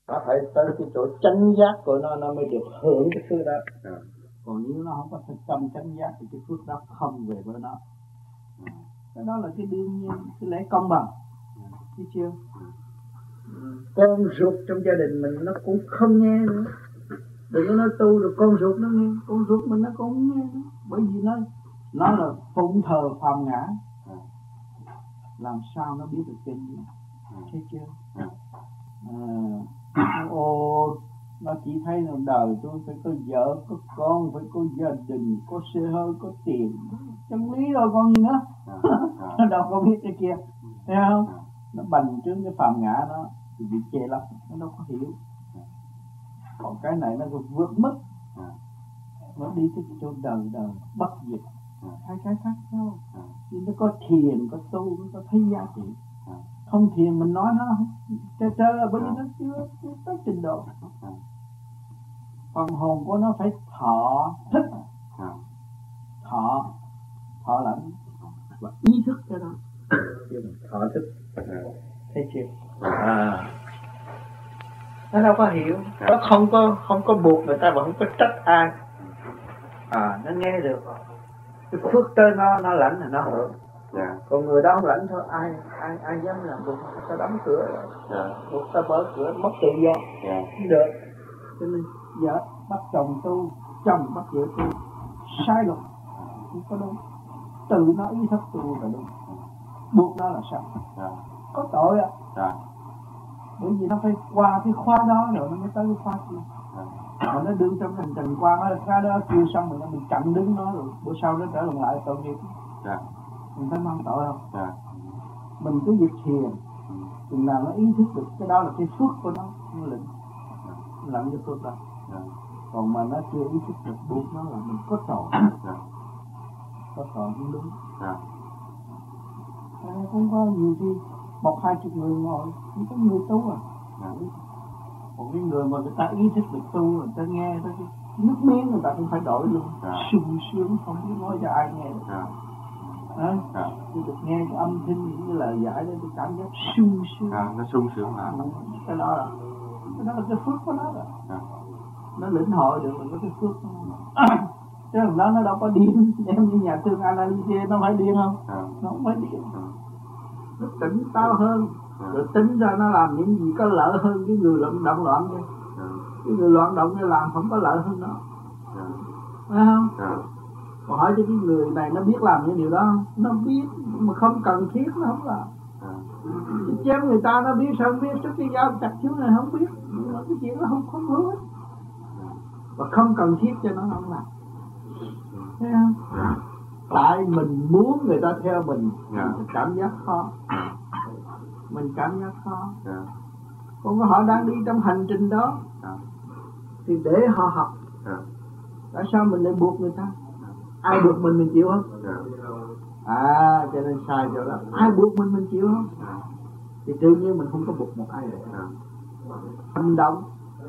nó phải tới cái chỗ chánh giác của nó mới được hưởng cái phước đó. Còn nếu nó không có thực tâm chánh giác thì cái phước đó không về với nó. Cái đó là cái đương nhiên, cái lẽ công bằng. Thấy chưa? Con ruột trong gia đình mình nó cũng không nghe nữa. Đừng có nói tu rồi con ruột nó nghe, con ruột mình nó cũng không nghe nữa. Bởi vì nó là phụng thờ phàm ngã. Làm sao nó biết được kinh gì? Thấy chưa? Nó chỉ thấy là đời tôi phải có vợ, có con, phải có gia đình, có xe hơi, có tiền. Chân lý rồi còn gì nữa. Nó đâu có biết cái kia. Thấy không? Nó bành trướng cái phàm ngã nó thì bị chê lắm, nó đâu có hiểu. Còn cái này nó vượt mức. Nó đi tới chỗ đời bất diệt. Hai cái khác nhau. Nhưng nó có thiền, có tu, nó có thấy giá trị. Không thiền mình nói nó trơ bởi vì nó chưa tới trình độ. Phần hồn của nó phải thọ thức. Thọ là và ý thức cho nó. Thọ thức. Thấy chưa? Nó đâu có hiểu. Nó không có buộc người ta và không có trách ai. Nó nghe được. Cái phước tới nó lãnh là nó hưởng. Còn người đó không lãnh thôi, ai dám làm buộc ta đóng cửa rồi. Buộc ta mở cửa mất tự do. Không được. Cho nên vợ bắt chồng tu, chồng bắt vợ tu, sai luật, không có đúng. Tự nó ý thức tu là đúng. Buộc nó là sao? Có tội ạ. Bởi vì nó phải qua cái khóa đó rồi nó mới tới cái khóa kia. Mà nó đứng trong hành trình qua cái đó chưa xong rồi nó bị chặn đứng nó rồi bữa sau nó trở lại tội nghiệp. Mình phải mang tội không? Mình cứ việc thiền, chừng nào nó ý thức được cái đó là cái phước của nó lĩnh làm cho phước đó. Còn mà nó chưa ý thức được buộc nó là mình có tội. Có tội cũng đúng. Không có nhiều khi 1-20 người ngồi, không có người tu à. Còn cái người mà người ta ý thức được tu, người ta nghe tới cái nước miếng người ta cũng phải đổi luôn. Sung sướng không biết nói cho ai nghe được. Tôi được nghe cái âm thanh những cái lời giải đó tôi cảm giác sung sướng. Nó sung sướng mà. Cái đó là cái phước của nó rồi. Nó lĩnh hội được là cái phước của nó. Chứ thằng đó nó đâu có điên. Em như nhà thương Analyse nó phải điên không? Nó không phải điên. Nó tỉnh táo hơn. Rồi tính ra nó làm những gì có lợi hơn cái người động loạn kia. Cái người loạn động kia làm không có lợi hơn nó. Phải không? Còn hỏi cho cái người này nó biết làm những điều đó không? Nó biết mà không cần thiết nó không làm. Chém người ta nó biết sao không biết, trước cái dao chặt xuống này không biết. Nhưng mà cái chuyện nó không hứa. Và không cần thiết cho nó không làm. Thấy không? Tại mình muốn người ta theo mình cảm giác khó. Mình cảm giác khó. Còn họ đang đi trong hành trình đó thì để họ học. Tại sao mình lại buộc người ta? Ai buộc mình chịu không? Cho nên sai chỗ đó. Ai buộc mình chịu không? Thì tự nhiên mình không có buộc một ai được. Hành động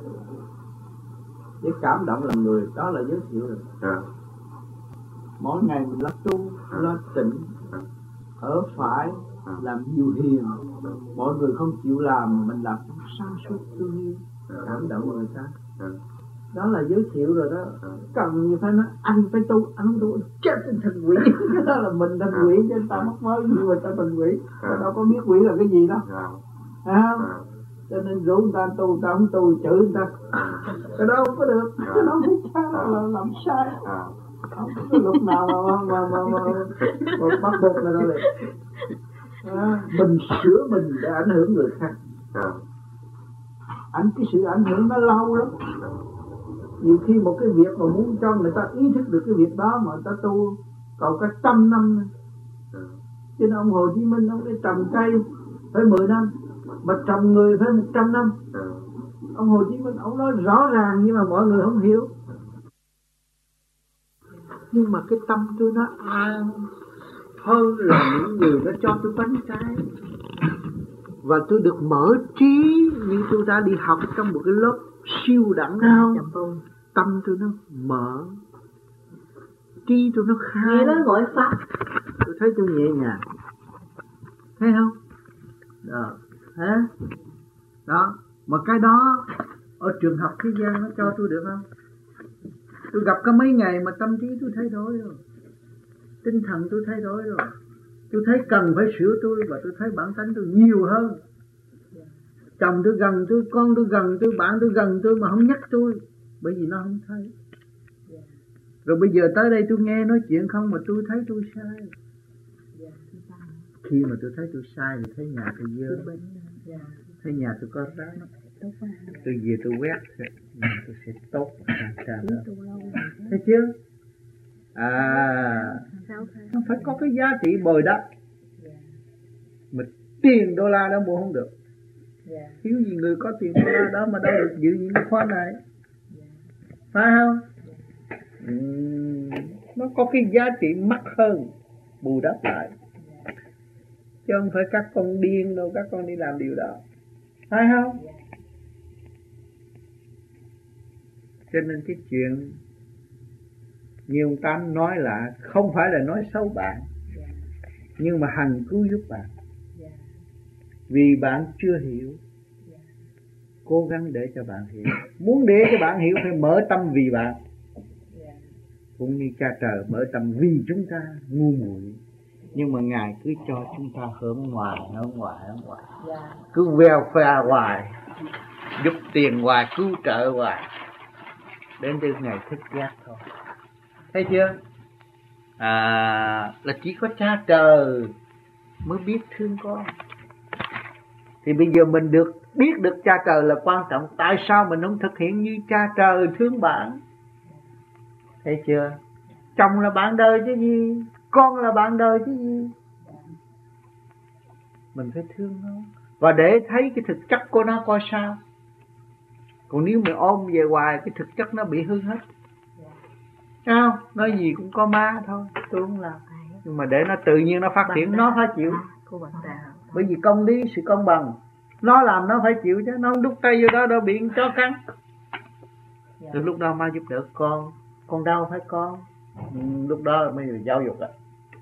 để cảm động là người, đó là giới thiệu rồi. Mỗi ngày mình lo tu, lo tịnh, ở phải, làm nhiều hiền. Mọi người không chịu làm, mình làm cũng sáng suốt thương yêu, cảm động người ta. Đó là giới thiệu rồi đó. Cần như phải nói anh phải tu, anh không tu chết thành quỷ. Đó là mình thành quỷ chứ ta mất mới như người ta thành quỷ. Ta đâu có biết quỷ là cái gì đâu. Không? Cho nên rủ người ta tu, ta không tu, chửi người ta. Cái đó không có được. Cái đó không sao là làm sai. Không có lúc nào mà bắt buộc là nó liền. Mình sửa mình để ảnh hưởng người khác. Cái sự ảnh hưởng nó lâu lắm. Nhiều khi một cái việc mà muốn cho người ta ý thức được cái việc đó mà người ta tu cầu cả 100 năm. Cho nên ông Hồ Chí Minh ông đi trồng cây phải 10 năm, mà trồng người phải 100 năm. Ông Hồ Chí Minh ông nói rõ ràng nhưng mà mọi người không hiểu. Nhưng mà cái tâm tôi nó an hơn là những người nó cho tôi bánh trái. Và tôi được mở trí như tôi đã đi học trong một cái lớp siêu đẳng không? Tâm tôi nó mở, trí tôi nó khai. Nghe nó gọi pháp. Tôi thấy tôi nhẹ nhàng. Thấy không? Đó. Mà cái đó ở trường học thế gian nó cho tôi được không? Tôi gặp có mấy ngày mà tâm trí tôi thay đổi rồi, tinh thần tôi thay đổi rồi, tôi thấy cần phải sửa tôi, và tôi thấy bản tánh tôi nhiều hơn. Chồng tôi gần tôi, con tôi gần tôi, bạn tôi gần tôi mà không nhắc tôi, bởi vì nó không thấy. Rồi bây giờ tới đây tôi nghe nói chuyện không mà tôi thấy tôi sai. Khi mà tôi thấy tôi sai thì thấy nhà tôi dơ, thấy nhà tôi có rác, tôi về tôi quét, nhà tôi sẽ tốt. Thấy chưa? Nó phải có cái giá trị bồi đắp. Mà tiền đô la đó mua không được. Thiếu gì người có tiền đô la đó mà đâu được giữ những cái khóa này. Phải không? Nó có cái giá trị mắc hơn, bù đắp lại. Chứ không phải các con điên đâu, các con đi làm điều đó. Phải không? Cho nên cái chuyện như ông Tám nói là không phải là nói xấu bạn, nhưng mà hằng cứu giúp bạn. Vì bạn chưa hiểu, cố gắng để cho bạn hiểu. Muốn để cho bạn hiểu phải mở tâm vì bạn. Cũng như cha trời mở tâm vì chúng ta ngu muội. Nhưng mà Ngài cứ cho chúng ta hướng ngoài. Cứ veo pha hoài, giúp tiền hoài, cứu trợ hoài, đến từ ngày thức giác thôi. Thấy chưa? Là chỉ có cha trời mới biết thương con. Thì bây giờ mình biết được cha trời là quan trọng. Tại sao mình không thực hiện như cha trời thương bạn? Thấy chưa? Chồng là bạn đời chứ gì, con là bạn đời chứ gì. Mình phải thương nó, và để thấy cái thực chất của nó coi sao. Còn nếu mình ôm về hoài, cái thực chất nó bị hư hết. Sao? Nói gì cũng có ma thôi, tôi không làm. Nhưng mà để nó tự nhiên nó phát triển, nó phải chịu. Bởi vì công lý, sự công bằng, nó làm nó phải chịu chứ. Nó không đút tay vô đó đâu bị chó cắn. Từ lúc đó ma giúp đỡ con đau phải con. Lúc đó mới được giáo dục đó.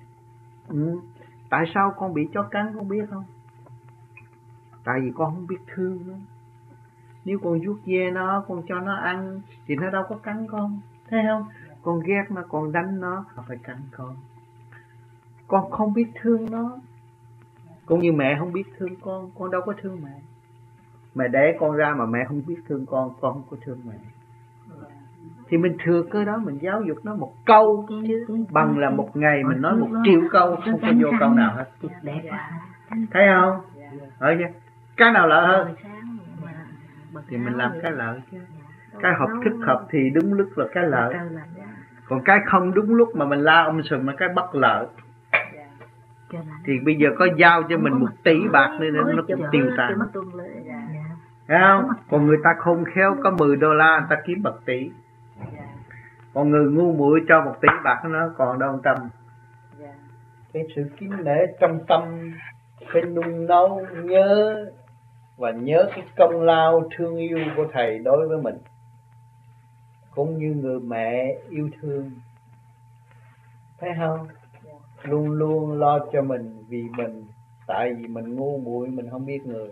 Tại sao con bị chó cắn con biết không? Tại vì con không biết thương nó. Nếu con vuốt ve nó, con cho nó ăn thì nó đâu có cắn con. Thấy không? Con ghét nó, con đánh nó phải cắn con. Con không biết thương nó. Cũng như mẹ không biết thương con đâu có thương mẹ. Mẹ đẻ con ra mà mẹ không biết thương con không có thương mẹ. Thì mình thừa cơ đó mình giáo dục nó một câu bằng là một ngày mình nói 1 triệu câu, không có vô câu nào hết. Thấy không? Ở chứ cái nào lợi hơn thì mình làm cái lợi chứ. Cái hợp thích hợp thì đúng lúc là cái lợi. Còn cái không đúng lúc mà mình la sùm là cái bất lợi. Thì bây giờ có giao cho mình 1 tỷ bạc nên nó cũng tiêu tan. Thấy không? Còn người ta khôn khéo có 10 đô la người ta kiếm 1 tỷ. Còn người ngu muội cho 1 tỷ bạc nó còn đâu tâm. Cái sự kính nể trong tâm phải nung nấu nhớ, và nhớ cái công lao thương yêu của thầy đối với mình, cũng như người mẹ yêu thương. Thấy không? Luôn luôn lo cho mình vì mình. Tại vì mình ngu muội, mình không biết người.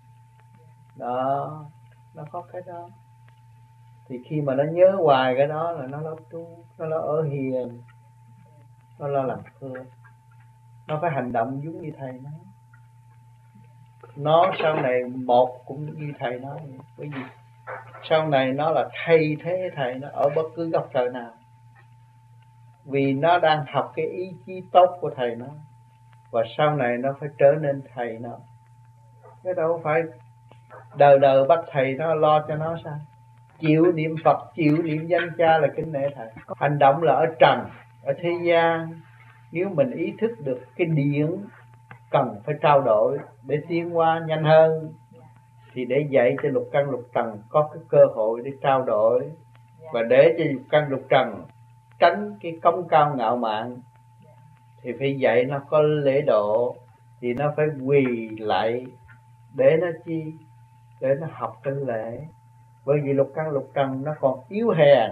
Đó, nó có cái đó. Thì khi mà nó nhớ hoài cái đó là nó lo tu, nó lo ở hiền, nó lo làm phước. Nó phải hành động giống như thầy nói. Nó sau này một cũng như thầy nói. Bởi vì sau này nó là thay thế thầy nó ở bất cứ góc trời nào. Vì nó đang học cái ý chí tốt của thầy nó, và sau này nó phải trở nên thầy nó. Cái đâu phải đời đời bắt thầy nó lo cho nó sao? Chịu niệm Phật, chịu niệm danh cha là kính nể thầy. Hành động là ở trần, ở thế gian. Nếu mình ý thức được cái điển cần phải trao đổi để tiến hóa nhanh hơn, thì để dạy cho lục căn lục trần có cái cơ hội để trao đổi, và để cho lục căn lục trần tránh cái cống cao ngạo mạn, thì phải dạy nó có lễ độ. Thì nó phải quỳ lại để nó chi? Để nó học cái lễ. Bởi vì lục căn lục trần nó còn yếu hèn,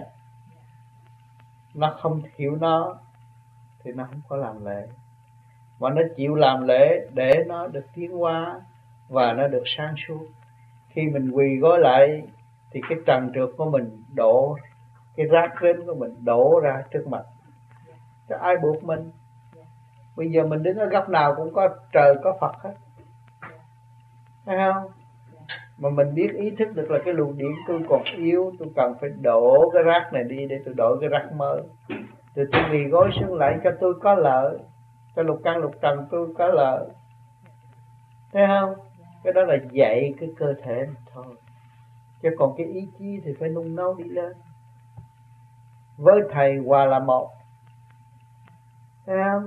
nó không hiểu nó thì nó không có làm lễ. Mà nó chịu làm lễ để nó được tiến hóa và nó được sáng suốt. Khi mình quỳ gối lại thì cái trần trượt của mình đổ, cái rác rến của mình đổ ra trước mặt. Chứ ai buộc mình. Bây giờ mình đứng ở góc nào cũng có trời có Phật hết, thấy không? Mà mình biết ý thức được là cái luồng điện tôi còn yếu, tôi cần phải đổ cái rác này đi để tôi đổi cái rác mới. Rồi tôi vì gối xương lại cho tôi có lợi, cho lục căn lục trần tôi có lợi, thấy không? Cái đó là dạy cái cơ thể thôi. Chứ còn cái ý chí thì phải nung nấu đi lên. Với thầy hòa là một, thấy không?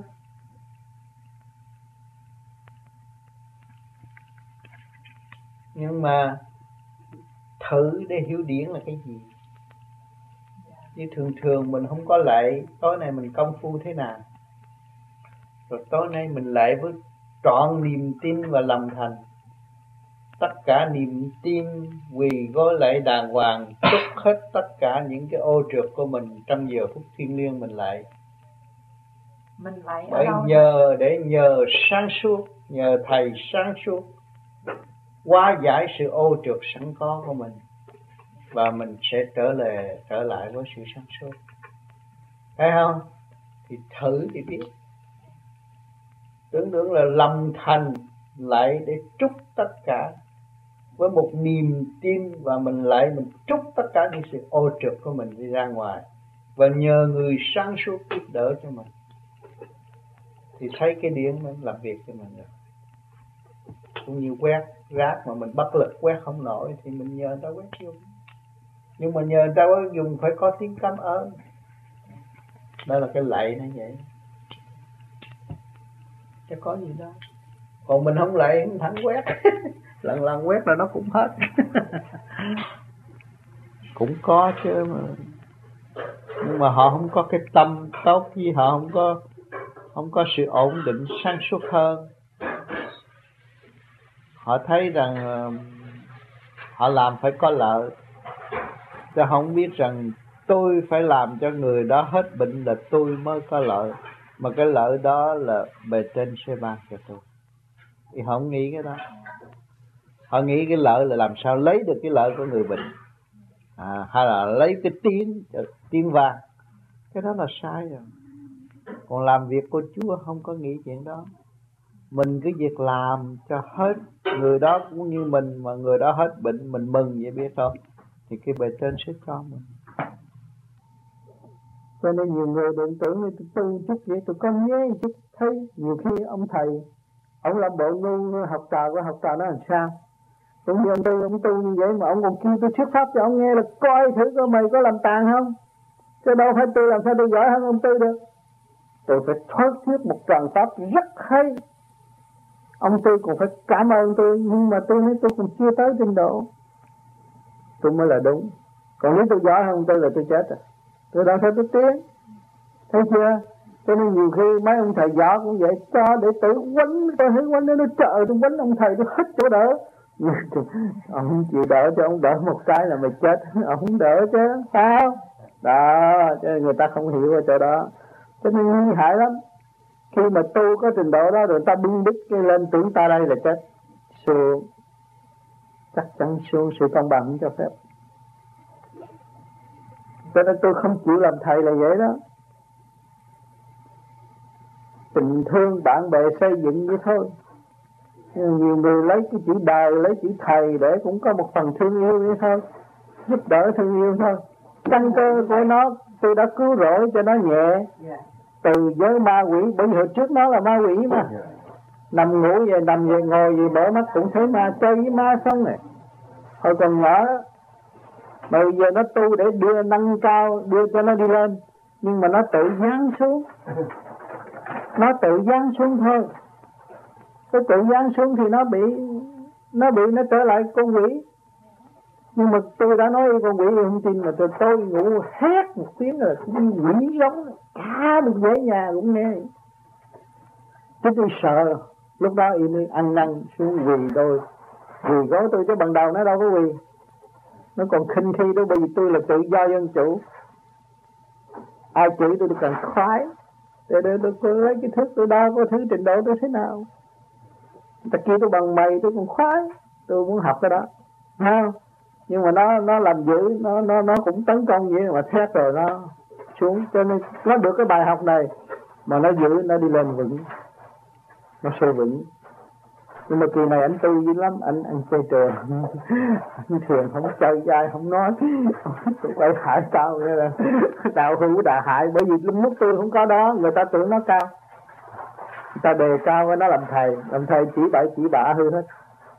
Nhưng mà thử để hiểu điển là cái gì. Như thường thường mình không có lạy, tối nay mình công phu thế nào, rồi tối nay mình lạy với trọn niềm tin và lòng thành. Tất cả niềm tin quỳ gối lạy đàng hoàng, trút hết tất cả những cái ô trượt của mình trong giờ phút thiêng liêng mình lạy. Mình lạy bởi nhờ để nhờ sáng suốt, nhờ thầy sáng suốt hóa giải sự ô trượt sẵn có của mình, và mình sẽ trở lại với sự sáng suốt, thấy không? Thì thử thì biết. Tưởng tượng là lòng thành lại để trút tất cả với một niềm tin, và mình lại mình trút tất cả những sự ô trượt của mình đi ra ngoài, và nhờ người sáng suốt giúp đỡ cho mình, thì thấy cái điển mình làm việc cho mình được. Cũng như quét rác mà mình bất lực quét không nổi thì mình nhờ người ta quét dùng. Nhưng mà nhờ người ta quét dùng phải có tiếng cảm ơn. Đó là cái lạy nó vậy, chứ có gì đâu. Còn mình không lạy không thẳng quét lần lần quét là nó cũng hết cũng có chứ mà. Nhưng mà họ không có cái tâm tốt, với họ không có sự ổn định sáng suốt hơn. Họ thấy rằng họ làm phải có lợi, chứ không biết rằng tôi phải làm cho người đó hết bệnh là tôi mới có lợi, mà cái lợi đó là bề trên sẽ ban cho tôi. Thì họ không nghĩ cái đó. Họ nghĩ cái lợi là làm sao lấy được cái lợi của người bệnh, hay là lấy cái tiếng vang. Cái đó là sai rồi. Còn làm việc của Chúa không có nghĩ chuyện đó. Mình cứ việc làm cho hết, người đó cũng như mình, mà người đó hết bệnh mình mừng vậy biết không, thì cái bề trên sẽ cho mình. Cho nên nhiều người đừng tưởng như tôi chút vậy, tụi con nhớ chút thấy nhiều khi ông thầy ông làm bộ ngu, học trò của học trò nó làm sao. Cũng như ông tu như vậy mà ông còn kêu tôi thuyết pháp cho ông nghe là coi thử coi mày có làm tàn không, chứ đâu phải tôi làm sao tôi giỏi hơn ông tư được. Tôi phải thuyết một tràng pháp rất hay, ông tư cũng phải cảm ơn tôi, nhưng mà tôi nói tôi còn chưa tới trình độ, tôi mới là đúng. Còn nếu tôi giỏi hơn ông tư là tôi chết rồi, tôi đâu phải tôi tiến, thấy chưa? Cho nên nhiều khi mấy ông thầy giỏi cũng vậy, cho để tự quánh, tôi thấy quánh nó trợ tôi quánh ông thầy tôi hết chỗ đỡ. Ông chịu đỡ cho ông đỡ một cái là mày chết, ông không đỡ chứ, sao? Đó, cho nên người ta không hiểu ở chỗ đó, cho nên nguy hại lắm. Khi mà tu có trình độ đó rồi ta bưng bít cái lên tưởng ta đây là chết, xuống, chắc chắn xuống, sự công bằng không cho phép. Cho nên tôi không chịu làm thầy là vậy đó. Tình thương bạn bè xây dựng vậy thôi. Nhiều người lấy cái chữ đời, lấy chữ thầy để cũng có một phần thương yêu vậy thôi, giúp đỡ thương yêu thôi. Căn cơ của nó tôi đã cứu rỗi cho nó nhẹ từ giới ma quỷ, bởi vì hồi trước nó là ma quỷ mà. Nằm ngủ về, nằm về, ngồi về, mở mắt cũng thấy ma, chơi với ma xong này. Hồi còn nhỏ đó, mà bây giờ nó tu để đưa nâng cao, đưa cho nó đi lên, nhưng mà nó tự giáng xuống. Nó tự giáng xuống thôi. Cái tự giáng xuống thì nó trở lại con quỷ. Nhưng mà tôi đã nói con quỷ không tin, mà tôi ngủ hét một tiếng là quỷ giống cả một dãy nhà cũng nghe. Chứ tôi sợ. Lúc đó im ăn năn xuống quỳ tôi, quỳ gối tôi, chứ bằng đầu nó đâu có quỳ. Nó còn khinh khi đó, bởi vì tôi là tự do dân chủ. Ai chửi tôi cần khoái, để tôi lấy cái thức tôi đo có thứ trình độ tôi thế nào. Người ta kêu tôi bằng mày tôi còn khoái, tôi muốn học cái đó, không? Nhưng mà nó làm dữ, nó cũng tấn công vậy mà thét rồi nó xuống. Cho nên nó được cái bài học này mà nó giữ, nó đi lên vững, nó sôi vững. Nhưng mà kỳ này anh tu dữ lắm, anh chơi trường anh thường không chơi dai, không nói tụi bay hại tao vậy là đạo hữu đà hại. Bởi vì lúc tôi không có đó, người ta tưởng nó cao, người ta đề cao với nó làm thầy chỉ bậy chỉ bạ hư hết.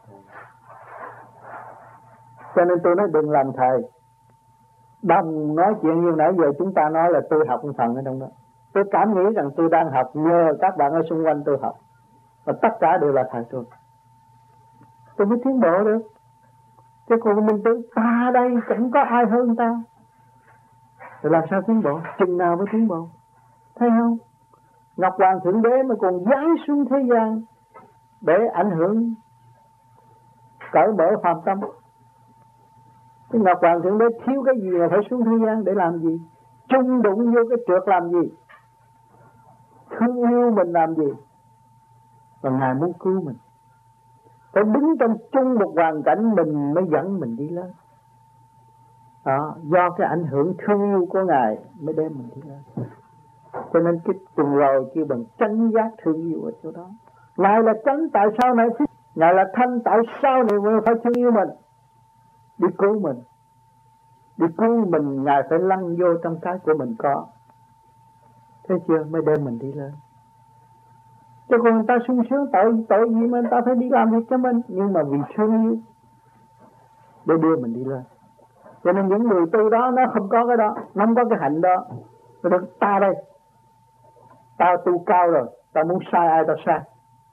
Cho nên tôi nói đừng làm thầy. Đồng nói chuyện như nãy giờ chúng ta nói là tôi học một phần ở trong đó. Tôi cảm nghĩ rằng tôi đang học nhờ các bạn ở xung quanh tôi học, và tất cả đều là thầy tôi mới tiến bộ được. Chứ còn mình tưởng ta đây chẳng có ai hơn ta, rồi làm sao tiến bộ? Chừng nào mới tiến bộ? Thấy không? Ngọc Hoàng Thượng Đế mà còn giáng xuống thế gian để ảnh hưởng cởi mở phàm tâm. Cái Ngọc Hoàng Thượng Đế thiếu cái gì mà phải xuống thế gian để làm gì? Chung đụng vô cái trượt làm gì? Thương yêu mình làm gì? Và Ngài muốn cứu mình. Phải đứng trong chung một hoàn cảnh mình mới dẫn mình đi lên. Đó, do cái ảnh hưởng thương yêu của Ngài mới đem mình đi lên. Cho nên cái tuần rồi kêu bằng chánh giác thương yêu ở chỗ đó. Ngài là chánh, tại sao này? Ngài là thanh, tại sao này mới phải thương yêu mình? Đi cứu mình. Đi cứu mình, Ngài phải lăn vô trong cái của mình có. Thấy chưa? Mới đem mình đi lên. Chứ còn người ta sung sướng tội gì mà người ta phải đi làm việc cho mình. Nhưng mà vì thương yêu để đưa mình đi lên. Cho nên những người tu đó nó không có cái đó, nó không có cái hạnh đó. Nó nói ta đây, tao tu cao rồi, tao muốn sai ai tao sai.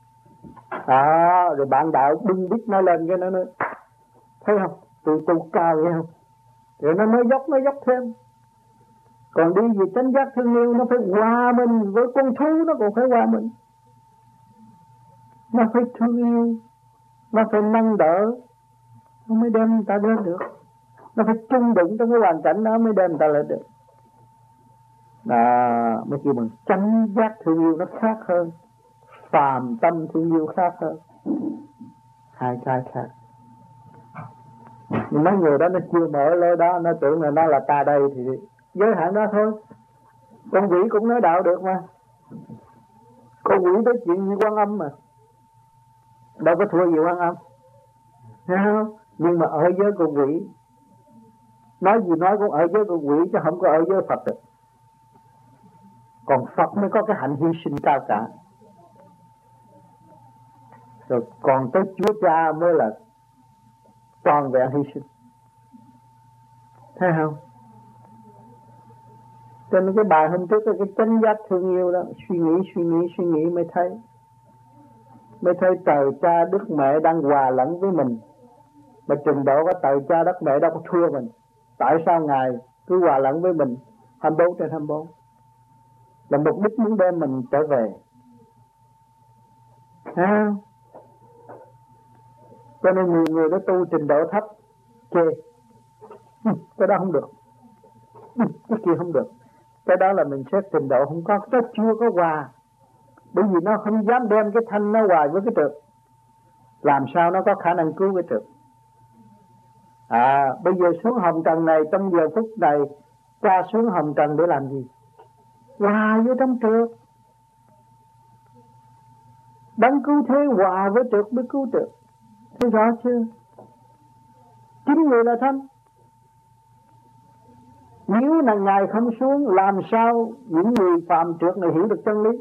Rồi bạn đạo đừng biết nói lên cái nó nói, thấy không? Tôi tu cao vậy không? Rồi nó dốc thêm. Còn đi về chánh giác thương yêu nó phải hòa mình với con thú, nó còn phải hòa mình. Nó phải thương yêu, nó phải nâng đỡ, nó mới đem người ta lên được. Nó phải chung đựng trong cái hoàn cảnh đó mới đem người ta lên được. Mới kêu bằng chánh giác thương yêu nó khác hơn, phàm tâm thương yêu khác hơn. Hai cái khác. Nhưng mấy người đó nó chưa mở lối đó, nó tưởng là nó là ta đây thì giới hạn đó thôi. Con quỷ cũng nói đạo được mà. Con quỷ nói chuyện như Quan Âm mà, đâu có thua gì Quan Âm, thấy không? Nhưng mà ở giới con quỷ, nói gì nói cũng ở giới con quỷ chứ không có ở giới Phật được. Còn Phật mới có cái hạnh hy sinh cao cả. Rồi còn tới Chúa Cha mới là toàn vẹn hy sinh. Thấy không? Cho nên cái bài hôm trước cái chánh giác thương yêu đó, suy nghĩ mới thấy trời cha Đức Mẹ đang hòa lẫn với mình. Mà trình độ của trời cha Đức Mẹ đâu có thua mình. Tại sao Ngài cứ hòa lẫn với mình 24/24? Là mục đích muốn đem mình trở về. Cho nên nhiều người đó tu trình độ thấp chê, cái đó không được, cái kia không được. Cái đó là mình xét trình độ không có, nó chưa có hòa. Bởi vì nó không dám đem cái thanh nó hòa với cái trượt. Làm sao nó có khả năng cứu cái trượt? Bây giờ xuống hồng trần này, trong giờ phút này qua xuống hồng trần để làm gì? Hòa với trong trượt. Đấng cứu thế hòa với trượt mới cứu trượt. Thấy rõ chưa? Chính người là thanh. Nếu là Ngài không xuống, làm sao những người phàm trượt này hiểu được chân lý,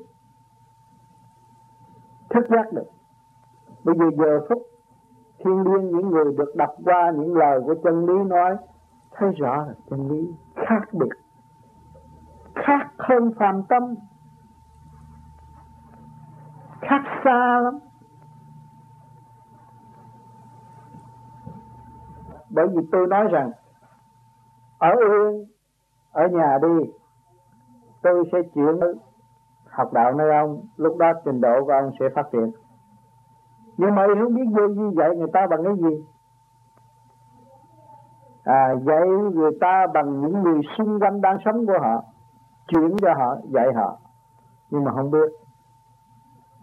thức giác được? Bây giờ phút thiên liêng, những người được đọc qua những lời của chân lý nói, thấy rõ là chân lý khác biệt, khác hơn phàm tâm, khác xa lắm. Bởi vì tôi nói rằng ở yên, ở nhà đi, tôi sẽ chuyển học đạo nơi ông, lúc đó trình độ của ông sẽ phát triển. Nhưng mà không biết vô như vậy người ta bằng cái gì? Dạy người ta bằng những người xung quanh đang sống của họ, chuyển cho họ, dạy họ. Nhưng mà không biết.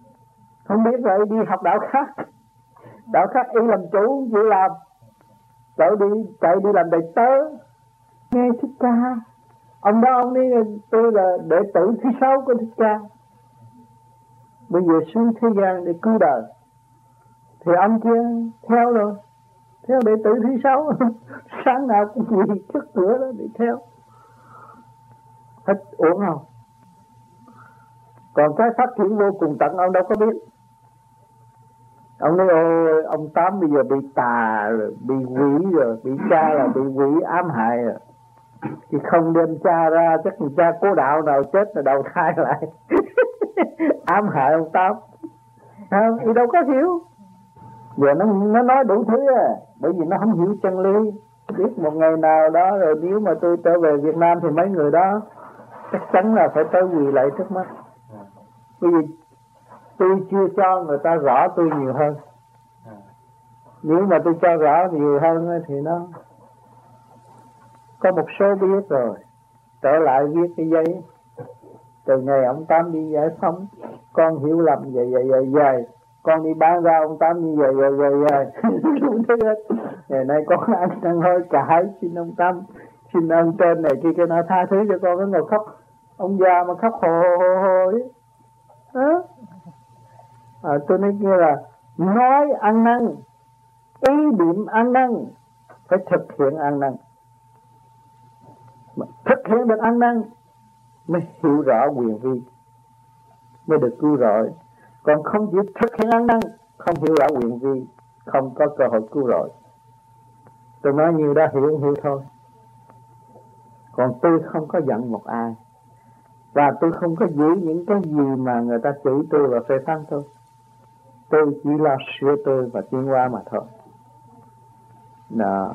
Không biết rồi đi học đạo khác. Đạo khác y làm chủ, chịu làm. chạy đi làm đầy tớ, nghe Thích Ca. Ông đó ông ấy tôi là đệ tử thứ 6 của Thích Ca, bây giờ xuống thế gian để cứu đời, thì ông kia theo rồi, theo đệ tử thứ 6 sáng nào cũng quỳ trước cửa đó để theo, hết uổng không? Còn cái phát triển vô cùng tận ông đâu có biết. Ông nói ôi ông Tám bây giờ bị tà rồi, bị quỷ rồi, bị cha là bị quỷ ám hại rồi, thì không đem cha ra chắc cha cố đạo nào chết là đầu thai lại ám hại ông Tám. Thì đâu có hiểu. Giờ nó nói đủ thứ à, bởi vì nó không hiểu chân lý. Biết một ngày nào đó rồi nếu mà tôi trở về Việt Nam thì mấy người đó chắc chắn là phải tới quỳ lại trước mắt. Bởi vì tôi chưa cho người ta rõ tôi nhiều hơn. Nếu mà tôi cho rõ nhiều hơn thì nó có một số biết rồi. Trở lại viết cái giấy, từ ngày ông Tám đi giải phóng, con hiểu lầm vậy, con đi bán ra ông Tám như vậy. Ngày nay con ăn hơi cải, xin ông Tám, xin ơn trên này kia nó tha thứ cho con. Nó ngồi khóc, ông già mà khóc hồ ấy. Tôi nói kia là nói ăn năn, ý niệm ăn năn, phải thực hiện ăn năn. Thực hiện được ăn năn mới hiểu rõ quyền vi, mới được cứu rỗi. Còn không chịu thực hiện ăn năn, không hiểu rõ quyền vi, không có cơ hội cứu rỗi. Tôi nói nhiều đã hiểu thôi. Còn tôi không có giận một ai, và tôi không có giữ những cái gì mà người ta chửi tôi và phê phán tôi. Tôi chỉ lo sửa tôi và tiến hóa mà thôi. Đó.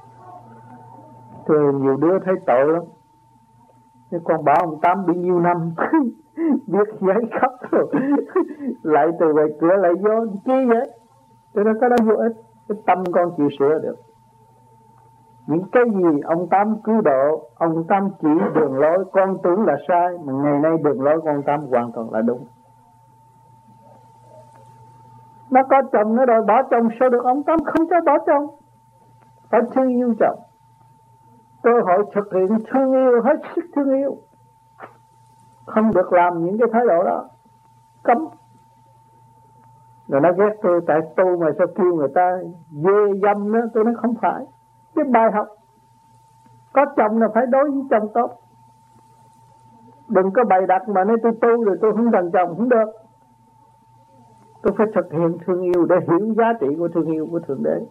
Tôi nhiều đứa thấy tội lắm. Thế con bảo ông Tám bị nhiêu năm biết giấy khóc rồi lại từ ngoài cửa lại vô chi vậy? Tôi nói cái đó vô ích. Cái tâm con chịu sửa được. Những cái gì ông Tám cứu độ, ông Tám chỉ đường lối con tưởng là sai, mà ngày nay đường lối con Tám hoàn toàn là đúng. Nó có chồng nó đòi bỏ chồng, sao được? Ông Tám không cho bỏ chồng, phải thương yêu chồng. Cơ hội thực hiện thương yêu, hết sức thương yêu, không được làm những cái thái độ đó, cấm. Rồi nó ghét tôi tại tu mà sao kêu người ta dê dâm nữa. Tôi nói không phải. Cái bài học có chồng là phải đối với chồng tốt. Đừng có bày đặt mà nói tôi tu rồi tôi không cần chồng, không được. Tôi phải thực hiện thương yêu để hiểu giá trị của thương yêu của Thượng Đế.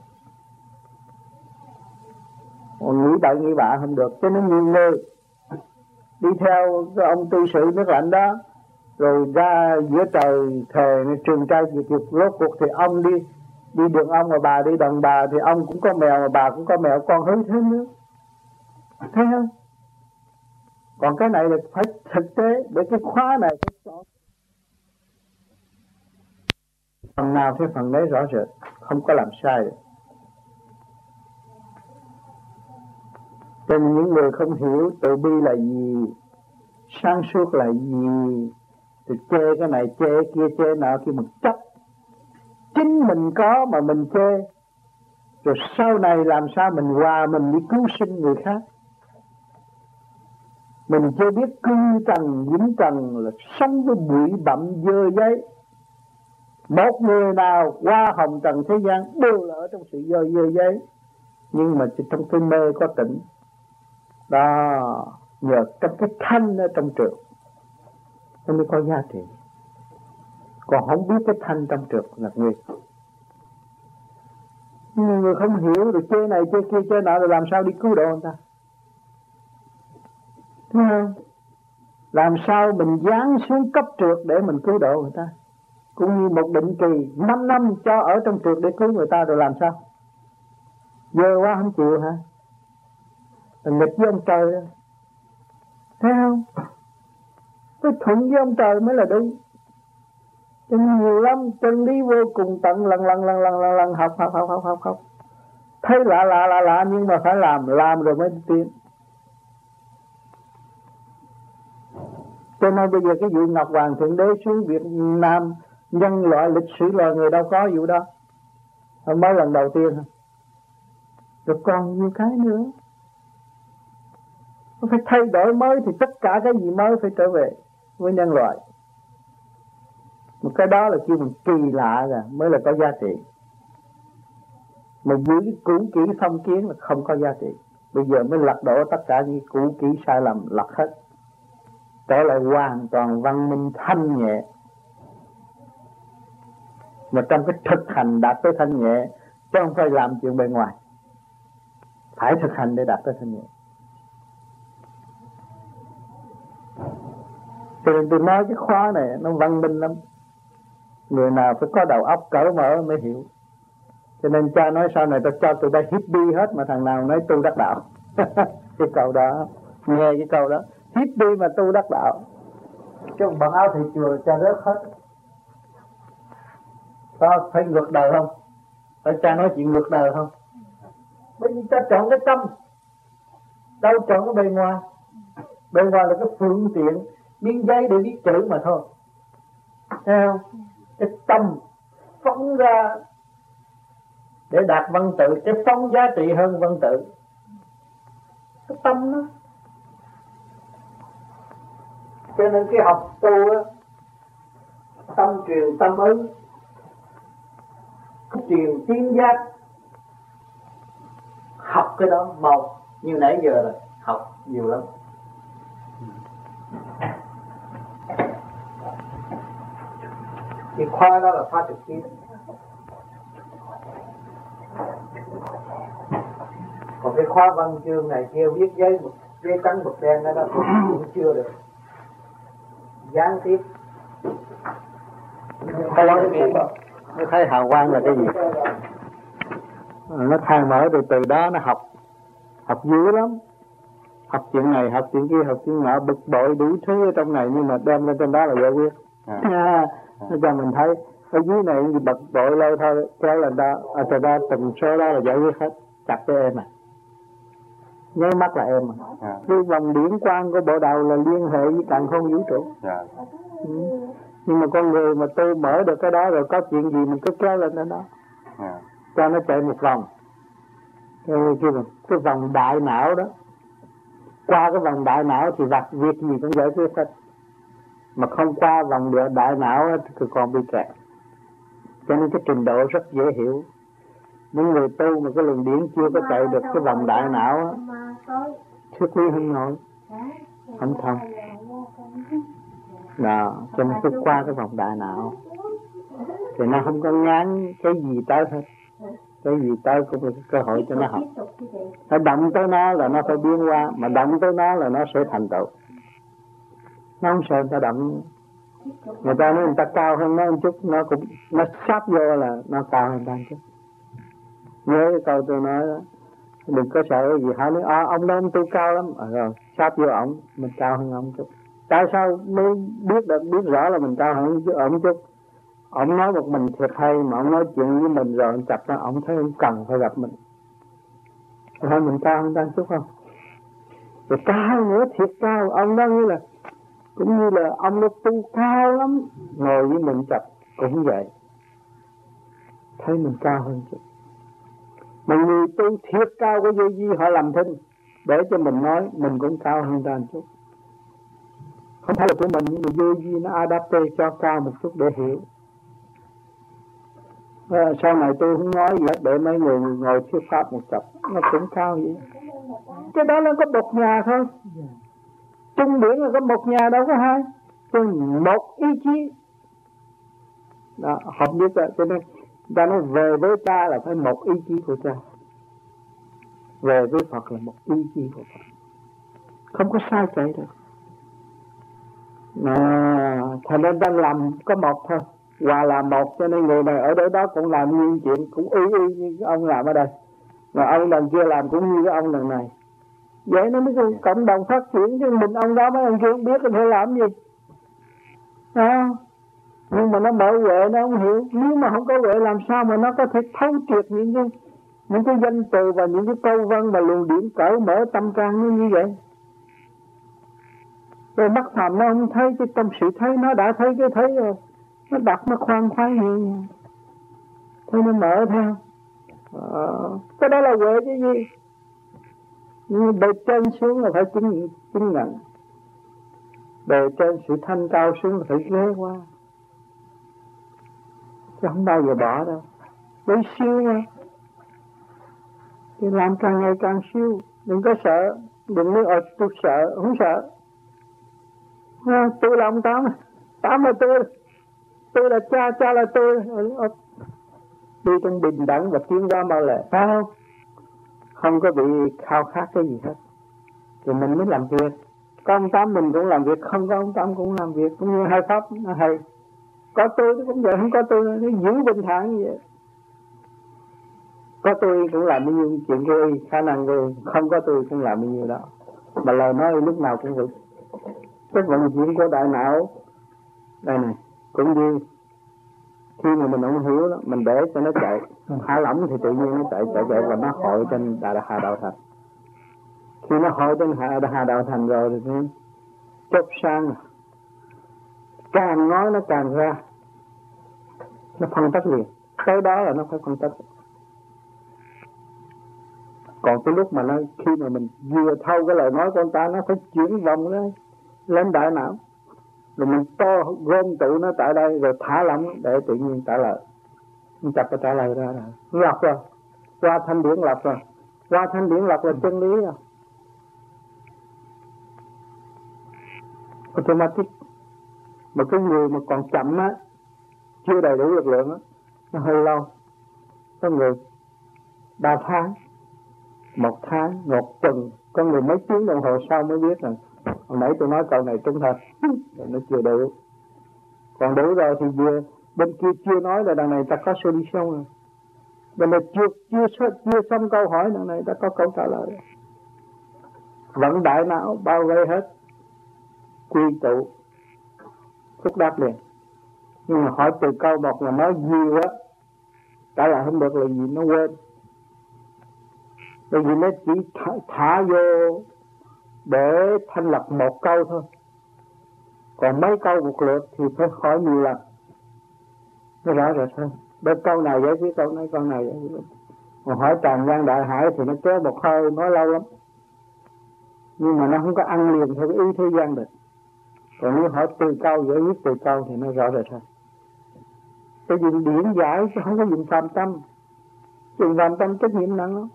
Còn nghĩ bậy nghĩ bạ không được. Cho nên nhiều người đi theo cái ông tu sĩ nước lạnh đó, rồi ra giữa trời thề trường trai diệt dục, rốt cuộc thì ông đi đường ông mà bà đi đồng bà, thì ông cũng có mèo mà bà cũng có mèo, con hứa thế nữa. Thấy không? Còn cái này là phải thực tế, để cái khóa này phải chọn phần nào cái phần đấy rõ rệt, không có làm sai được. Cho nên những người không hiểu từ bi là gì, sáng suốt là gì, thì chê cái này chê kia chê nọ kia một chấp. Chính mình có mà mình chê, rồi sau này làm sao mình hòa mình đi cứu sinh người khác. Mình chưa biết cư trần dính trần là sống với bụi bặm dơ giấy. Một người nào qua hồng trần thế gian đều là ở trong sự dơ giấy, nhưng mà chỉ trong cái mê có tỉnh. Đó, nhờ trong cái thanh ở trong trượt nó mới có giá trị. Còn không biết cái thanh trong trượt là nguy. Người không hiểu được chê này chê kia chê nọ rồi làm sao đi cứu độ người ta. Thấy không? Làm sao mình dán xuống cấp trượt để mình cứu độ người ta. Cũng như một định kỳ 5 năm cho ở trong trượt để cứu người ta, rồi làm sao? Dơ quá không chịu hả? Là nghịch với ông trời đó. Thấy không? Cái thuận với ông trời mới là đúng. Cho nên nhiều lắm chân lý vô cùng tận, lần học. Thấy lạ nhưng mà phải làm rồi mới tiến. Cho nên bây giờ cái vụ Ngọc Hoàng Thượng Đế xuống Việt Nam, nhân loại lịch sử loài người đâu có vụ đó. Không mới lần đầu tiên. rồi còn nhiều cái nữa. Nó phải thay đổi mới thì tất cả cái gì mới phải trở về với nhân loại. Một cái đó là kêu mình kỳ lạ rồi mới là có giá trị. Một giữ cũ kỹ phong kiến là không có giá trị. Bây giờ mới lật đổ tất cả những cũ kỹ sai lầm, lật hết, trở lại hoàn toàn văn minh thanh nhẹ. Mà trong cái thực hành đạt tới thanh nhẹ, chứ không phải làm chuyện bên ngoài. Phải thực hành để đạt tới thanh nhẹ. Cho nên tôi nói cái khóa này nó văn minh lắm. Người nào phải có đầu óc cởi mở mới hiểu. Cho nên cha nói sau này tôi cho tụi bay hippie hết, mà thằng nào nói tu đắc đạo. Cái câu đó, nghe cái câu đó, hippie mà tu đắc đạo. Chứ bằng áo thị chùa cha rớt hết. Có phải ngược đời không? Phải cha nói chuyện ngược đời không? Bởi vì ta chọn cái tâm, đâu chọn cái bề ngoài. Bề ngoài là cái phương tiện, miếng giấy để viết chữ mà thôi. Thấy không? Cái tâm phóng ra để đạt văn tự, cái phóng giá trị hơn văn tự. Cái tâm đó. Cho nên cái học tu á, tâm truyền tâm ứng, truyền tiếng giác. Học cái đó mau, như nãy giờ là học nhiều lắm. Cái khoa đó là khoa trực tiếp. Còn cái khoa văn chương này kia viết giấy trắng mực đen đó cũng chưa được. Gián tiếp. Không nói cái gì. Nó thấy hào quang là cái gì? Nó khai mở từ đó nó học dữ lắm. Học chuyện này, học chuyện kia, học chuyện nọ, bực bội đủ thứ ở trong này, nhưng mà đem lên trên đó là giải quyết. Nó cho mình thấy ở dưới này gì bực bội lâu thôi, kéo lên đó, ở từ đó từng số đó là giải quyết hết. Chặt cho em à, nháy mắt là em à. Cái vòng điển quang của bộ đầu là liên hệ với càn khôn vũ trụ. Nhưng mà con người mà tu mở được cái đó rồi, có chuyện gì mình cứ kéo lên đó cho nó chạy một vòng. Cái vòng đại não đó, qua cái vòng đại não thì việc gì cũng giải quyết hết. Mà không qua vòng đại não thì còn bị kẹt. Cho nên cái trình độ rất dễ hiểu. Những người tu mà cái luồng điển chưa có chạy được cái vòng đại não thuyết lý không nổi, không thông. Đó, cho nên tôi qua cái vòng đại não thì nó không có ngán cái gì tới hết. Cái gì tới cũng là cơ hội cho nó học. Nó động tới nó là nó phải biến qua, mà động tới nó là nó sẽ thành tựu. Nó không sợ người ta động. Người ta nói người ta cao hơn nó một chút, nó sắp vô là nó cao hơn ta một chút. Nhớ cái câu tôi nói đó, đừng có sợ cái gì. Họ nói ông đó ông tu cao lắm, rồi sắp vô ổng mình cao hơn ông chút. Tại sao mới biết rõ là mình cao hơn ổng chút? Ông nói một mình thiệt hay, mà ông nói chuyện với mình rồi ông chặt ra, ông thấy ông cần phải gặp mình. Thôi mình cao hơn ta chút không? Rồi cao nữa, thiệt cao. Ông đó như là cũng như là ông nó tu cao lắm, ngồi với mình chặt cũng vậy, thấy mình cao hơn chút. Mà người tu thiệt cao của vô vi họ làm thinh để cho mình nói mình cũng cao hơn ta một chút. Không phải là của mình, nhưng mà vô vi nó adapte cho cao một chút để hiểu. Sau này tôi không nói gì hết, để mấy người ngồi thuyết pháp một tập, nó cũng cao vậy. Cái đó nó có một nhà thôi. Trung điển là có một nhà, đâu có hai. Một ý chí đó, hợp nhất rồi. Cho nên ta nói về với cha là phải một ý chí của cha, về với Phật là một ý chí của Phật, không có sai chạy được. Thành nên ta làm có một thôi, hòa là một. Cho nên người này ở đây đó cũng làm như chuyện, cũng y như ông làm ở đây, mà ông lần kia làm cũng như cái ông lần này. Vậy nó mới cộng đồng phát triển, chứ mình ông đó mấy ông kia không biết thì phải làm gì. Nhưng mà nó mở huệ nó không hiểu. Nếu mà không có huệ làm sao mà nó có thể thấu triệt những cái danh từ và những cái câu văn mà luồng điển cởi mở tâm can như vậy. Rồi mắt phàm nó không thấy, cái tâm sự thấy nó đã thấy cái thấy rồi, nó đặt nó khoan khoái như thấy nó mở theo. Cái đó là huệ chứ gì. Nhưng bề trên xuống là phải chứng nhận. Bề trên sự thanh cao xuống là phải ghé qua, chứ không bao giờ bỏ đâu. Để siêu nha, thì làm càng ngày càng siêu. Đừng có sợ, đừng nói tôi sợ, không sợ. Tôi là ông Tám, Tám là tôi là cha là tôi. Đi trong bình đẳng và tiến ra mau lẹ, phải không? Không có bị khao khát cái gì hết. Thì mình mới làm việc. Có ông Tám mình cũng làm việc, không có ông Tám cũng làm việc. Cũng như hai pháp nó hay. Có tôi cũng vậy, không có tôi nó giữ bình thản như vậy. Có tôi cũng làm bao nhiêu chuyện của y, khả năng của không có tôi cũng làm bao nhiêu đó. Mà lời nói lúc nào cũng vậy. Cái vận chuyển của đại não đây này cũng như khi mà mình không hiểu đó, mình để cho nó chạy, thả lỏng thì tự nhiên nó chạy và nó hội trên Hà Đạo Thành. Khi nó hội trên Hà Đạo Thành rồi thì nó chốt sang, càng nói nó càng ra, nó phân tích liền. Cái đó là nó phải phân tích. Còn cái lúc mà nó khi mà mình vừa thâu cái lời nói của người ta, nó phải chuyển vòng lên đại não, rồi mình to gom tụ nó tại đây rồi thả lỏng để tự nhiên trả lời. Mình chặt cái trả lời ra rồi lọc rồi, qua thanh điển lọc rồi, qua thanh điển lọc là chân lý rồi, automatic. Mà cái người mà còn chậm á, chưa đầy đủ lực lượng á, nó hơi lâu. Có người 3 tháng, 1 tháng, 1 tuần, có người mấy tiếng đồng hồ sau mới biết rằng hồi nãy tôi nói câu này trúng thật, nó chưa đủ. Còn đủ rồi thì vừa bên kia chưa nói là đằng này ta có solution rồi. Bên này chưa xong câu hỏi, đằng này ta có câu trả lời. Vẫn đại não bao vây hết, quy tụ, phúc đáp liền. Nhưng mà hỏi từ câu một là nói nhiều á, trả lời không được là gì nó quên. Bởi vì nó chỉ thả vô để thanh lập một câu thôi. Còn mấy câu một lượt thì phải hỏi nhiều lần. Nó rõ rồi thôi. Bởi câu này giải quyết câu này giải quyết. Còn hỏi tràn gian đại hải thì nó kéo một hơi nói lâu lắm. Nhưng mà nó không có ăn liền theo cái ý thế gian được. Còn nếu hỏi từ câu giải quyết từ câu thì nó rõ rồi thôi. Cái dùng điển giải chứ không có dùng phạm tâm. Dùng phạm tâm trách nhiệm nặng lắm.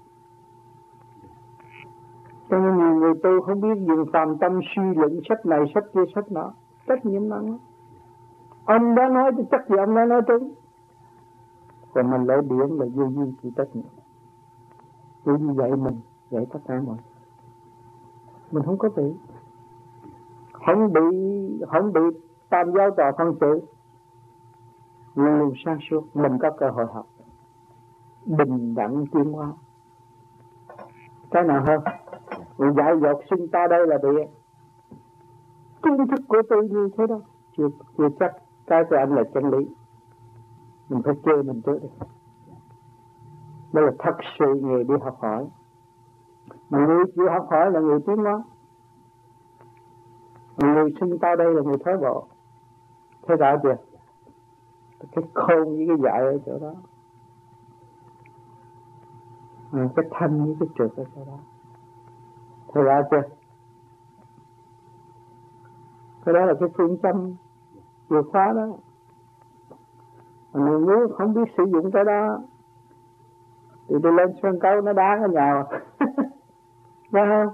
Cho nên nhiều người tu không biết dùng phạm tâm suy luận sách này, sách kia, sách nọ. Trách nhiệm nặng lắm. Ông đã nói thì chắc gì ông đã nói trúng. Còn mình lấy điển là vô duyên chịu trách nhiệm. Vô duyên dạy mình, dạy tất cả mọi. Mình không có bị. Không bị tam giáo tòa phân xử. Luôn luôn sáng suốt, mình có cơ hội học. Bình đẳng tiến hóa. Cái nào hơn? Mình dạy dột sinh ta đây là địa. Kiến thức của tôi như thế đó. Chưa chắc cái của anh là chân lý. Mình phải chơi mình trước đi. Đó là thật sự người đi học hỏi. Mà người chịu học hỏi là người tiến hóa. Người sinh ta đây là người thói bộ. Thế rõ chưa? Cái khôn với cái dại ở chỗ đó. Cái thanh với cái trượt ở chỗ đó. Thế rõ chưa? Cái đó là cái phương châm vừa khóa đó. Mà người nếu không biết sử dụng cái đó thì tôi lên sân khấu nó đá cái nhà. Phải không?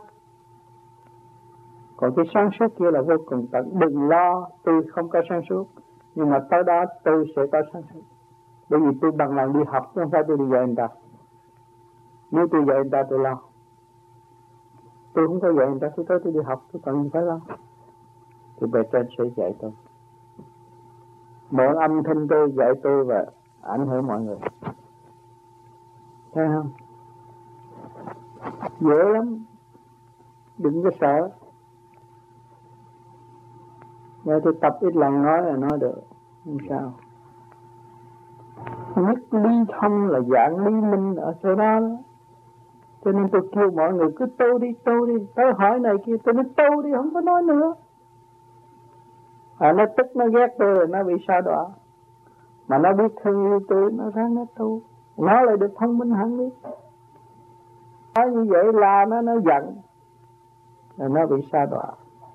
Còn cái sáng suốt kia là vô cùng tận. Đừng lo tôi không có sáng suốt, nhưng mà tới đó tôi sẽ có sáng suốt. Bởi vì tôi bằng lòng đi học, không phải tôi đi dạy người ta. Nếu tôi dạy người ta tôi lo. Tôi không có dạy người ta, tôi tới tôi đi học, tôi cần phải lo. Thì bề trên sẽ dạy tôi. Mỗi âm thanh tôi dạy tôi và ảnh hưởng mọi người. Thấy không? Dễ lắm. Đừng có sợ. Nếu tôi tập ít lần nói là nói được. Không sao. Nhất lý thông là dạng lý minh ở chỗ đó. Cho nên tôi kêu mọi người cứ tu đi. Tới hỏi này kia tôi nói tu đi, không có nói nữa. Nó tức nó ghét tôi rồi nó bị sa đọa. Mà nó biết thương yêu tôi, nó ráng nó tu. nó lại được thông minh hơn đi. Nói như vậy là nó giận, rồi nó bị sa đọa.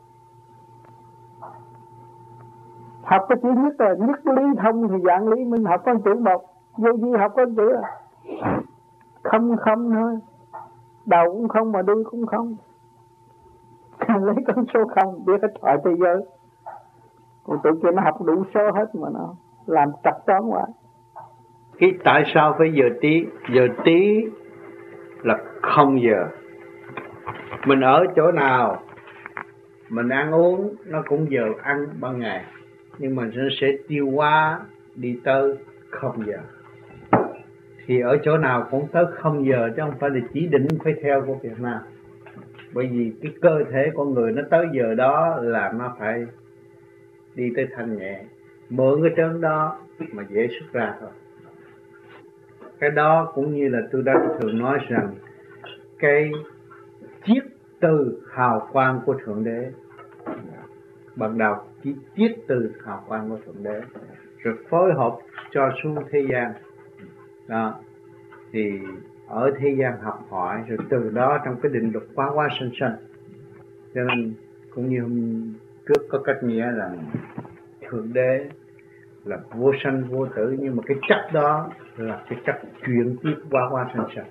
Học cái chữ nhất là nhất lý thông thì dạng lý, mình học con chữ một, vô vi học con chữ là không không thôi, đầu cũng không mà đuôi cũng không. Lấy con số không biết hết thoại thế giới. Còn tụi kia nó học đủ số hết mà nó làm trật toán quá. Cái tại sao phải giờ tí? Giờ tí là không giờ. Mình ở chỗ nào mình ăn uống nó cũng giờ ăn ban ngày, nhưng mà nó sẽ tiêu hóa đi tới không giờ. Thì ở chỗ nào cũng tới không giờ, chứ không phải là chỉ định phải theo của Việt Nam. Bởi vì cái cơ thể con người nó tới giờ đó là nó phải đi tới thanh nhẹ, mượn cái trớn đó mà dễ xuất ra thôi. Cái đó cũng như là tôi đã thường nói rằng cái chiết từ hào quang của Thượng Đế, ban đầu chỉ chiết từ hào quang của Thượng Đế rồi phối hợp cho xuống thế gian đó. Thì ở thế gian học hỏi, rồi từ đó trong cái định luật phá hóa sanh sanh. Cho nên cũng như hôm trước có cách nghĩa là Thượng Đế là vô sanh vô tử, nhưng mà cái chất đó là cái chất chuyển tiếp phá hóa sanh sanh.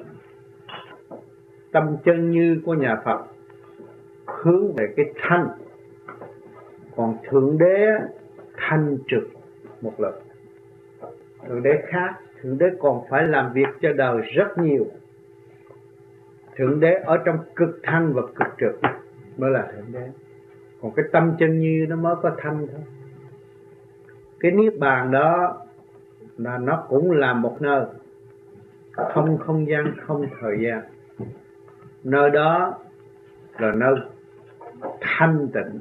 Tâm chân như của nhà Phật hướng về cái thanh, còn Thượng Đế thanh trực một lần. Thượng Đế khác, Thượng Đế còn phải làm việc cho đời rất nhiều. Thượng Đế ở trong cực thanh và cực trực mới là Thượng Đế. Còn cái tâm chân như nó mới có thanh thôi. Cái niết bàn đó là nó cũng là một nơi không không gian, không thời gian. Nơi đó là nơi thanh tịnh,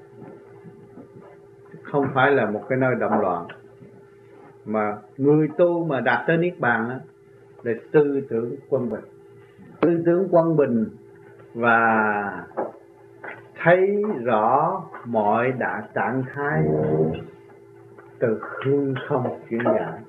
không phải là một cái nơi động loạn. Mà người tu mà đạt tới niết bàn đó, là tư tưởng quân bình. Tư tưởng quân bình và thấy rõ mọi trạng thái từ hư không chuyển giải,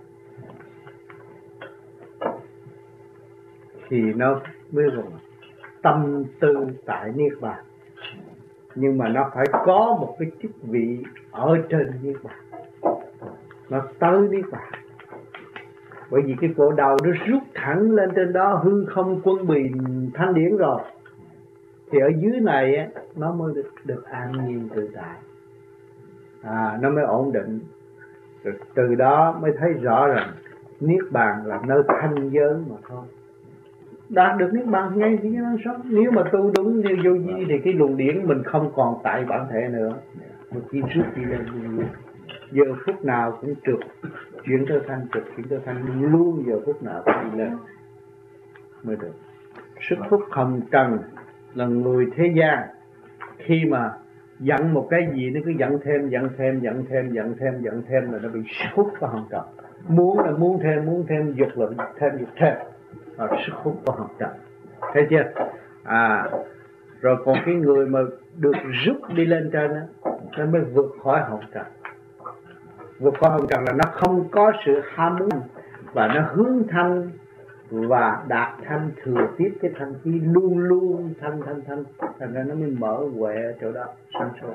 thì nó mới gọi tâm tư tại niết bàn. Nhưng mà nó phải có một cái chức vị ở trên niết bàn, nó tới niết bàn. Bởi vì cái cổ đầu nó rút thẳng lên trên đó hư không quân bình thanh điển rồi, thì ở dưới này á, nó mới được an nhiên tự tại, nó mới ổn định. Rồi từ đó mới thấy rõ rằng niết bàn là nơi thanh giới mà thôi. Đạt được niết bàn ngay thì nó sống. Nếu mà tu đúng như vô vi thì cái luồng điển mình không còn tại bản thể nữa, mình chỉ rút đi lên luôn. Giờ phút nào cũng trượt, chuyển tới thanh trượt, chuyển tới thanh luôn, giờ phút nào cũng đi lên mới được. Sức hút hồng trần là người thế gian, khi mà giận một cái gì nó cứ giận thêm là nó bị sức hút của hồng trần. Muốn là muốn thêm, dục là dục thêm, sức hút của hồng trần. Thấy chưa? Rồi còn cái người mà được rút đi lên trên đó, nó mới vượt khỏi hồng trần. Vượt khỏi hồng trần là nó không có sự ham muốn, và nó hướng thanh và đạt thanh, thừa tiếp cái thanh khí luôn luôn thanh. Thành ra nó mới mở huệ ở chỗ đó sáng suốt.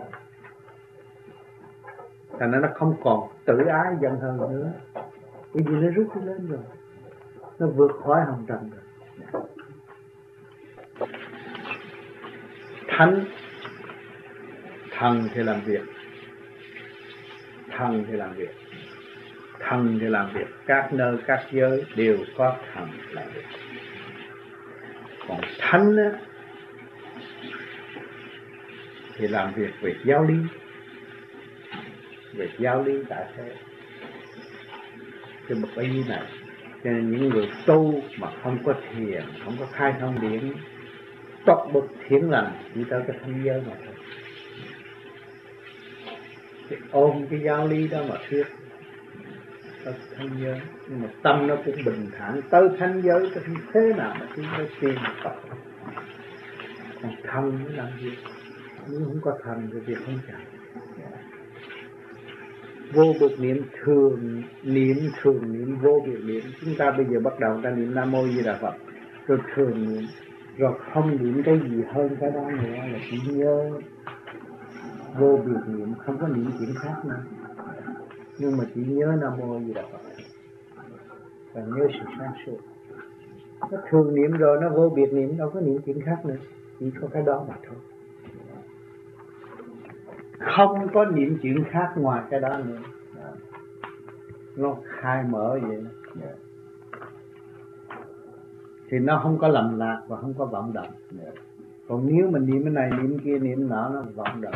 Thành ra nó không còn tự ái giận hờn nữa, bởi vì nó rút đi lên rồi, nó vượt khỏi hồng trần rồi. Thánh, thần thì làm việc, thần thì làm việc, các nơi các giới đều có thần làm việc. Còn thánh á, thì làm việc về giáo lý tại thế. Cái bậc ấy này, cho nên những người tu mà không có thiền, không có khai thông điển, tốc bậc thiện lành chỉ tới cái thanh giới mà thôi. Thì ôm cái giáo lý đó mà thuyết tới thanh giới, nhưng mà tâm nó cũng bình thản tới thanh giới, tới thế nào mà chúng nó tìm Phật. Còn thần nó làm gì? Nếu không có thần thì việc không chạy. vô biệt niệm, thường niệm vô biệt niệm. Chúng ta bây giờ bắt đầu ta niệm Nam Mô Di Đà Phật, rồi thường niệm, rồi không niệm cái gì hơn cái đó nữa, là chỉ nhớ vô biệt niệm, không có niệm chuyện khác nữa, nhưng mà chỉ nhớ Nam Mô Di Đà Phật và nhớ sự sáng suốt. Nó thường niệm rồi nó vô biệt niệm, đâu có niệm chuyện khác nữa, chỉ có cái đó mà thôi, không có niệm chuyện khác ngoài cái đó nữa. Nó khai mở vậy thì nó không có lầm lạc và không có vọng động. Còn nếu mình niệm cái này niệm kia niệm nọ, nó vọng động.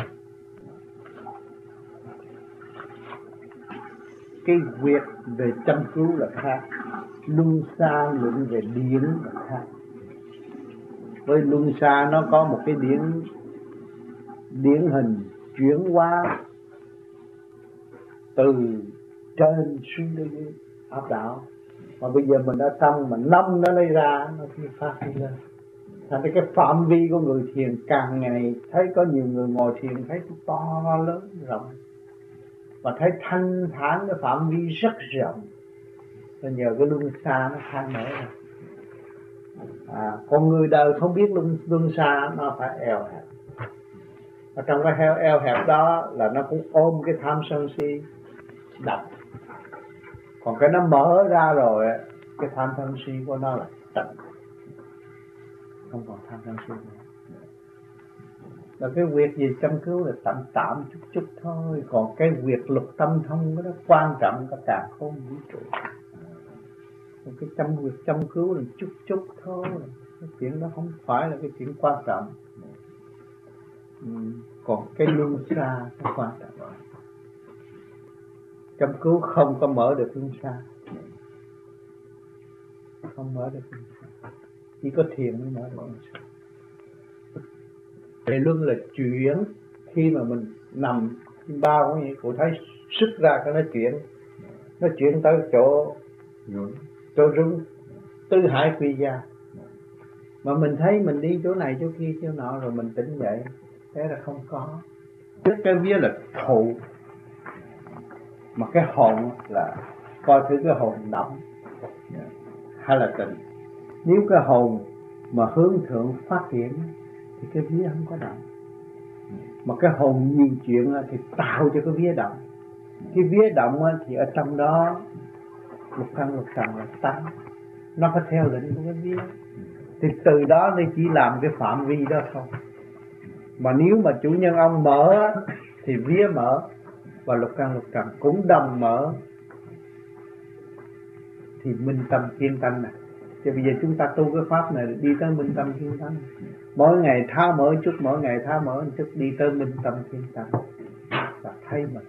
Cái việc về chăm cứu là khác, luân xa luận về điển là khác. Với luân xa nó có một cái điển hình chuyển hóa từ trên xuống đến dưới áp đảo, mà bây giờ mình đã trong mà năm nó lấy ra, nó thì phát đi lên. Thành ra cái phạm vi của người thiền càng ngày thấy có nhiều người ngồi thiền thấy to lớn rộng, và thấy thanh thản, cái phạm vi rất rộng, và nhờ cái luân xa nó khai mở ra. Con người đời không biết luân xa, nó phải eo hẹp. Và trong cái eo hẹp đó là nó cũng ôm cái tham sân si đậm. Còn cái nó mở ra rồi, cái tham sân si của nó là tận, không còn tham sân si nữa. Là cái việc gì chăm cứu là tạm chút thôi. Còn cái việc lục tâm thông đó quan trọng cả cả không vũ trụ. Còn cái việc chăm cứu là chút thôi. Cái chuyện đó không phải là cái chuyện quan trọng. Còn cái luân xa nó quan trọng. Chăm cứu không có mở được luân xa, không mở được luân xa, chỉ có thiền mới mở được luân xa. Về luân là chuyển, khi mà mình nằm bao cũng vậy, cô thấy sức ra cái nó chuyển tới chỗ rung tứ hải quy gia. Mà mình thấy mình đi chỗ này chỗ kia chỗ nọ rồi mình tỉnh dậy, thế là không có. Cái vía là thụ, mà cái hồn là coi thử cái hồn động hay là tịnh. Nếu cái hồn mà hướng thượng phát triển thì cái vía không có động, mà cái hồn nhiều chuyện thì tạo cho cái vía động. Cái vía động thì ở trong đó lục căn lục trần là tăng, nó có theo lệnh của cái vía, thì từ đó nó chỉ làm cái phạm vi đó thôi. Mà nếu mà chủ nhân ông mở thì vía mở, và lục căn lục trần cũng đồng mở, thì minh tâm kiên tánh này. Thì bây giờ chúng ta tu cái pháp này đi tới minh tâm kiên tánh, mỗi ngày tháo mở chút, mỗi ngày tháo mở một chút, đi tới minh tâm kiên tánh và thấy mình.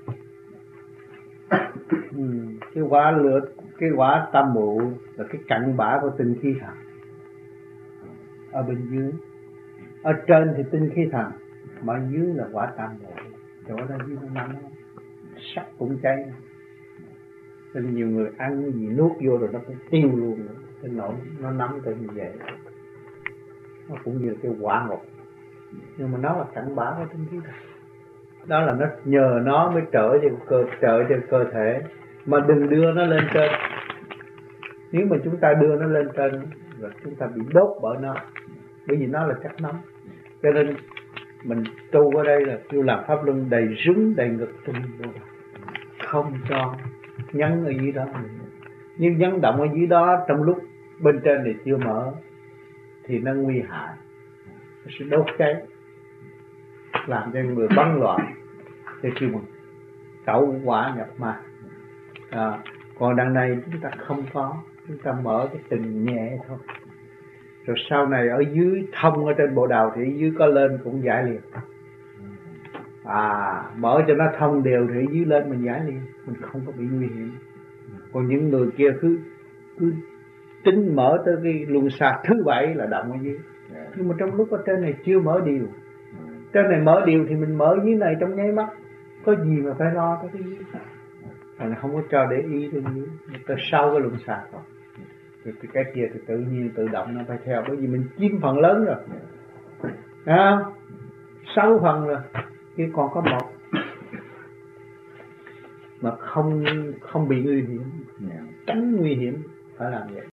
Cái quả tam bộ là cái cặn bã của tinh khí thần ở bên dưới. Ở trên thì tinh khí thần, mà ở dưới là quả tam bộ. Chỗ đó dưới nó nóng, sắc cũng cháy. Nên nhiều người ăn cái gì nuốt vô rồi nó cũng tiêu luôn, cái nỗi nó nóng tới như vậy. Nó cũng như cái quả ngục, nhưng mà nó là cặn bã của tinh khí thần. Đó là nó nhờ nó mới trợ cho cơ thể, mà đừng đưa nó lên trên. Nếu mà chúng ta đưa nó lên trên là chúng ta bị đốt bởi nó, bởi vì nó là chất nóng. Cho nên mình tu ở đây là kêu làm pháp luân đầy rứng đầy ngực tung vô, không cho nhấn ở dưới đó. Nhưng nhấn động ở dưới đó trong lúc bên trên thì chưa mở thì nó nguy hại, nó sẽ đốt cháy, làm cho người bấn loạn, thì kêu bằng cẩu quả nhập ma. Còn đằng này chúng ta không có, chúng ta mở cái từng nhẹ thôi. Rồi sau này ở dưới thông ở trên bộ đầu thì ở dưới có lên cũng giải liền. Mở cho nó thông đều thì ở dưới lên mình giải liền, mình không có bị nguy hiểm. Còn những người kia cứ tính mở tới cái luân xa thứ 7 là động ở dưới. Nhưng mà trong lúc ở trên này chưa mở điều. Trên này mở điều thì mình mở dưới này trong nháy mắt, có gì mà phải lo tới cái dưới. Thành không có cho để ý tới dưới, tới sau cái luân xa thôi. Thì cái kia thì tự nhiên tự động nó phải theo, bởi vì mình chiếm phần lớn rồi. 6 phần rồi, kia còn có 1. mà không bị nguy hiểm, tránh nguy hiểm, phải làm vậy.